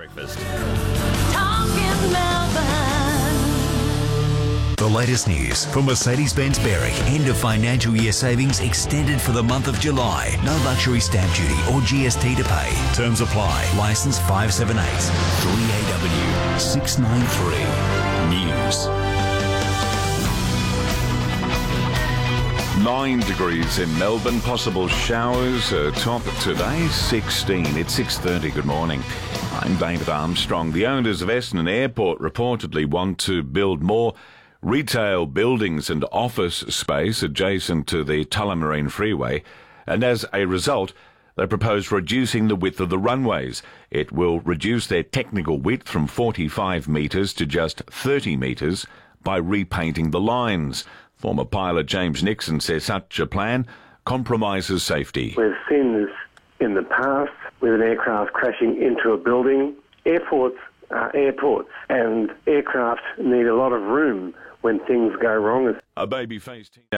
Breakfast. The latest news from Mercedes-Benz Berwick. End of financial year savings extended for the month of July. No luxury stamp duty or GST to pay. Terms apply. Licence 578 3AW 693. News. 9 degrees in Melbourne. Possible showers. Top today 16. It's 6:30. Good morning. I'm David Armstrong. The owners of Essendon Airport reportedly want to build more retail buildings and office space adjacent to the Tullamarine Freeway, and as a result, they propose reducing the width of the runways. It will reduce their technical width from 45 metres to just 30 metres by repainting the lines. Former pilot James Nixon says such a plan compromises safety. We've seen this in the past with an aircraft crashing into a building. Airports are airports, and aircraft need a lot of room when things go wrong. A baby-faced